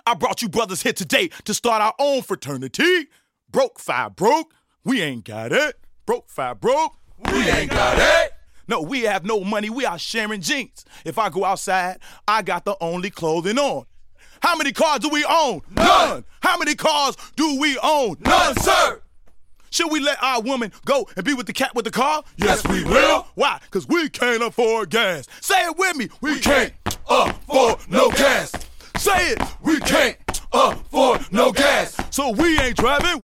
I brought you brothers here today to start our own fraternity. Broke, five broke, we ain't got it. Broke, five broke, we ain't got it. No, we have no money, we are sharing jeans. If I go outside, I got the only clothing on. How many cars do we own? None. How many cars do we own? None, sir. Should we let our woman go and be with the cat with the car? Yes, we will. Why? Because we can't afford gas. Say it with me. We can't afford no gas. Say it. We can't afford no gas. So we ain't driving.